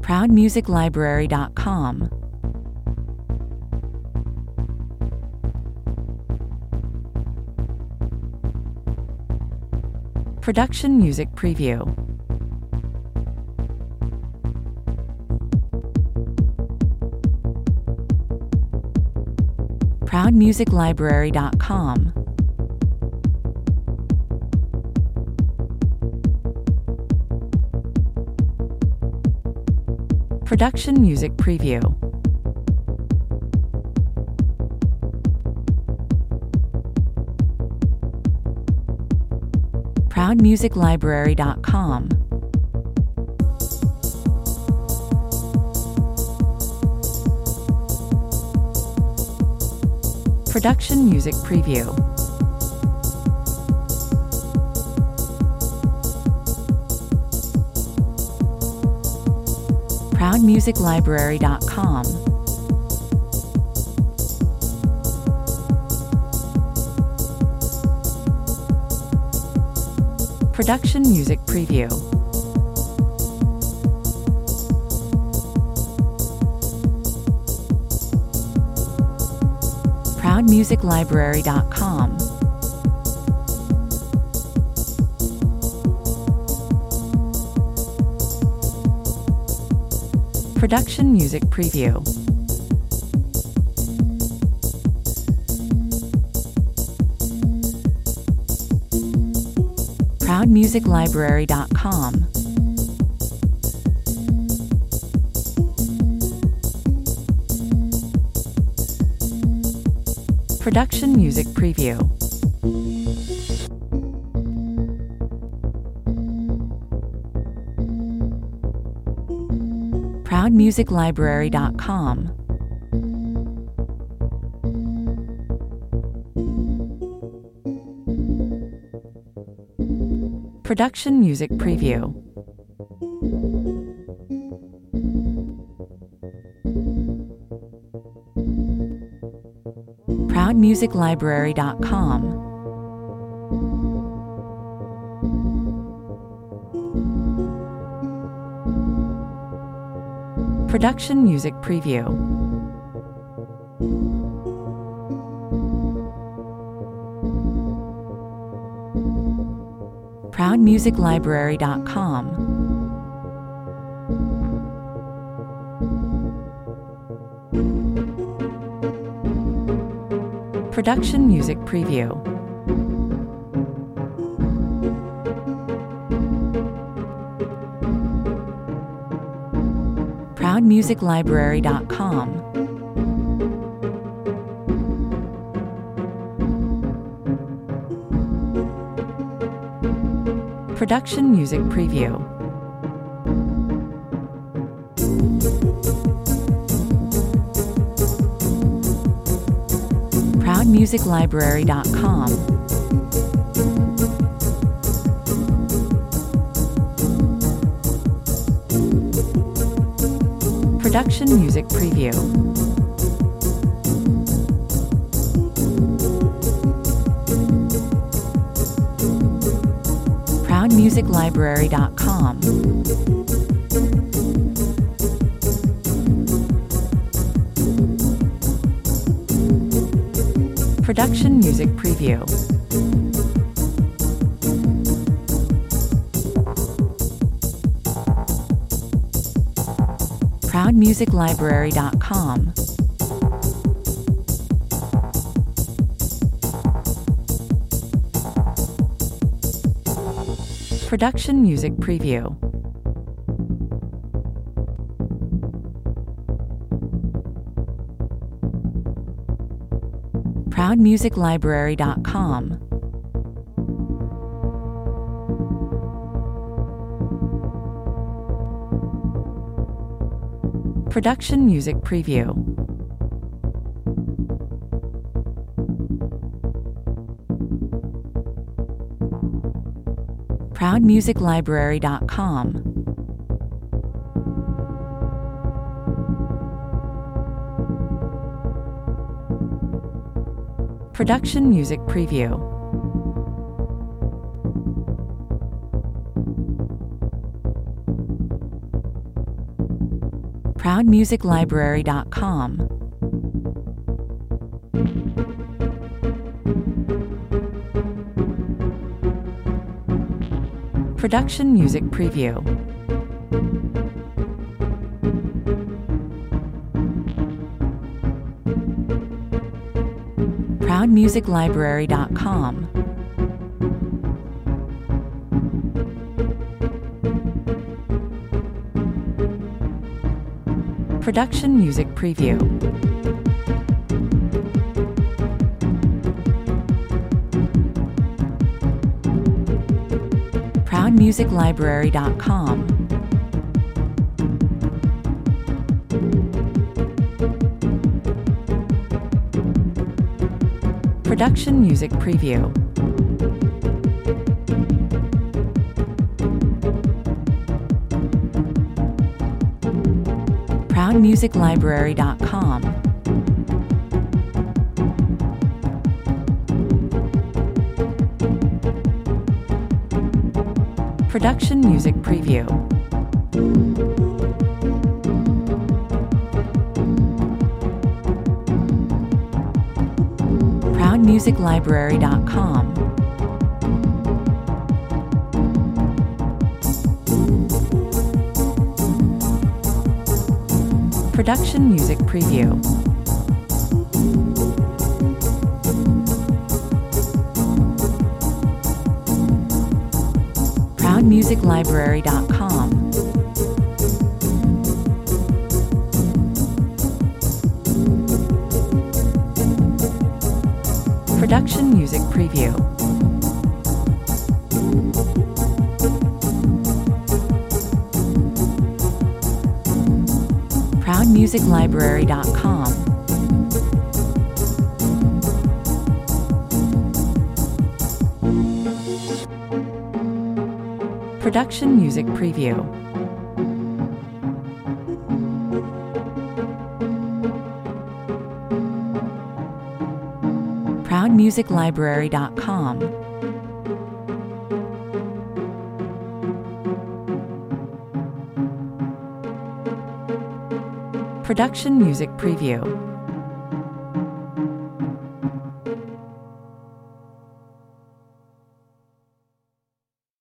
ProudMusicLibrary.com. Production Music Preview. ProudMusicLibrary.com. Production Music Preview. ProudMusicLibrary.com. Production Music Preview. ProudMusicLibrary.com. Production Music Preview. ProudMusicLibrary.com. Production Music Preview. ProudMusicLibrary.com. Production Music Preview. ProudMusicLibrary.com. Production Music Preview. ProudMusicLibrary.com. Production Music Preview. ProudMusicLibrary.com. Production Music Preview. ProudMusicLibrary.com. Production Music Preview. ProudMusicLibrary.com. Production Music Preview. ProudMusicLibrary.com. Production Music Preview. ProudMusicLibrary.com. Production Music Preview. ProudMusicLibrary.com. Production Music Preview. ProudMusicLibrary.com. Production Music Preview. ProudMusicLibrary.com. Production Music Preview. ProudMusicLibrary.com. Production Music Preview. ProudMusicLibrary.com. Production Music Preview. ProudMusicLibrary.com. Production Music Preview. ProudMusicLibrary.com. Production Music Preview. ProudMusicLibrary.com. Production Music Preview. ProudMusicLibrary.com. Production Music Preview. ProudMusicLibrary.com. Production Music Preview.